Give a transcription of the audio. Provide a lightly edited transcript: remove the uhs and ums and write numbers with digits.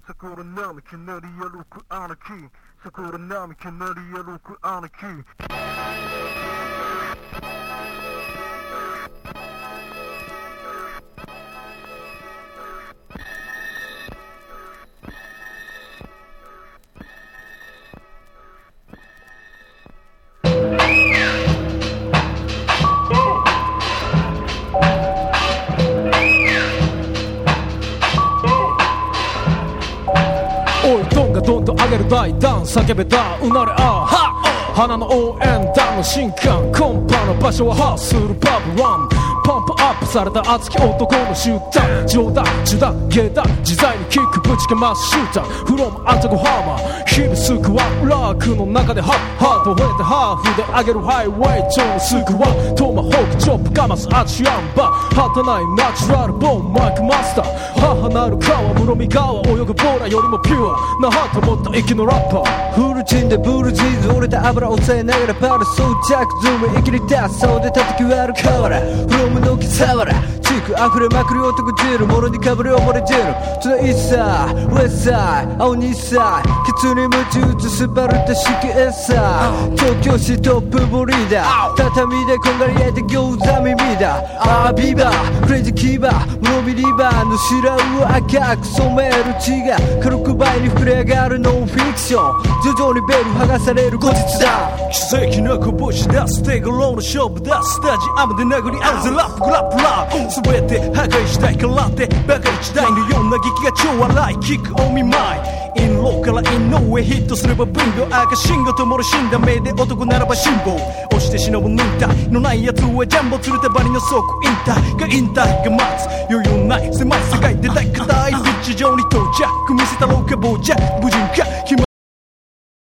桜並木練り歩くアナキー桜並木練り歩くアナキーおいどんがどんと上げる大胆叫べだうなれあ花の応援団の新刊コンパの場所はハッスルバブランパンプアップされた熱き男の集団冗談手段芸談自在にキックぶちかますシューターフロムアンタゴハーマー日々スクワッラークの中でハートを得てハーフで上げるハイウェイ上のスクワットマホークチョップかますアチアンバはたないナチュラルボーンマイクマスター母なる川室見川泳ぐボーラよりもピュアなハート持った息のラッパーフルチンでブルージーズ折れた油を抑えながらパル装着ズーム生きり出すそうで叩き割る瓦フロムの木沢らチーク溢れまくり男ジル物にかぶれ溺れジルそのイーサイウエスサイ青にサイケツに夢中ずスバルタ式エッサイ東京市トップブリーダー畳でこんがり焼いて餃子耳だあービーバークレイジーキーバームロビリバーの白を赤く染める血が軽く倍に膨れ上がるノンフィクション徐々にベル剥がされる後日だ奇跡なくぼし出すテゴローの勝負だスタジアムで殴り合うぜラップグラップラー全て破壊したいからってバカ一台のような劇が超荒いキックオンミマイインローからインノーへヒットすればビンゴ赤信号ともろ死んだ目で男ならば辛抱押して忍ぶ忍耐のないやつはジャンボ釣れたばりの倉庫引退が引退が待つ余裕ない狭い世界で大課題ピッチ上に到着見せたろうか傍若無人か決ま